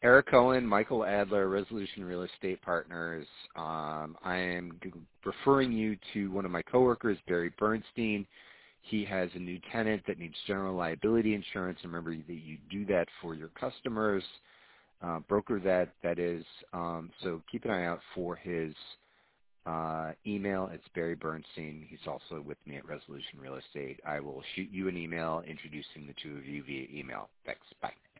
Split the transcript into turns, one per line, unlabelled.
Eric Cohen, Michael Adler, Resolution Real Estate Partners. I am referring you to one of my coworkers, Barry Bernstein. He has a new tenant that needs general liability insurance. Remember that you do that for your customers, broker that is. So keep an eye out for his email. It's Barry Bernstein. He's also with me at Resolution Real Estate. I will shoot you an email introducing the two of you via email. Thanks. Bye.